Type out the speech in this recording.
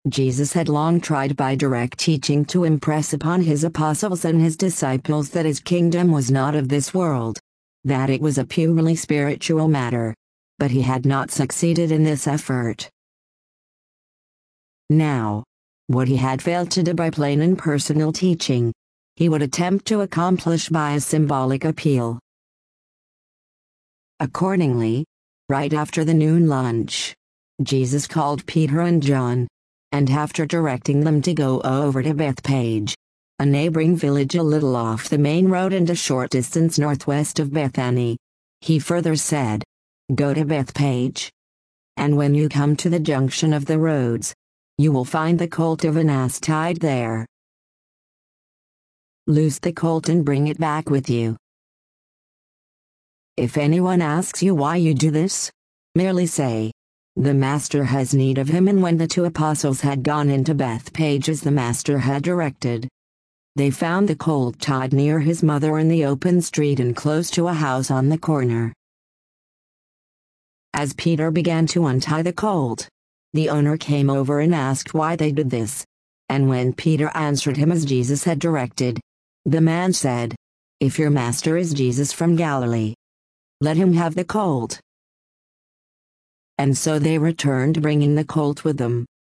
Jesus had long tried by direct teaching to impress upon his apostles and his disciples that his kingdom was not of this world, that it was a purely spiritual matter. But he had not succeeded in this effort. Now, what he had failed to do by plain and personal teaching, he would attempt to accomplish by a symbolic appeal. Accordingly, right after the noon lunch, Jesus called Peter and John, and after directing them to go over to Bethphage, a neighboring village a little off the main road and a short distance northwest of Bethany, he further said, "Go to Bethphage. And when you come to the junction of the roads, you will find the colt of an ass tied there. Loose the colt and bring it back with you. If anyone asks you why you do this, merely say, 'The Master has need of him.'" And when the two apostles had gone into Bethphage as the Master had directed, they found the colt tied near his mother in the open street and close to a house on the corner. As Peter began to untie the colt, the owner came over and asked why they did this. And when Peter answered him as Jesus had directed, the man said, "If your master is Jesus from Galilee, let him have the colt." And so they returned bringing the colt with them.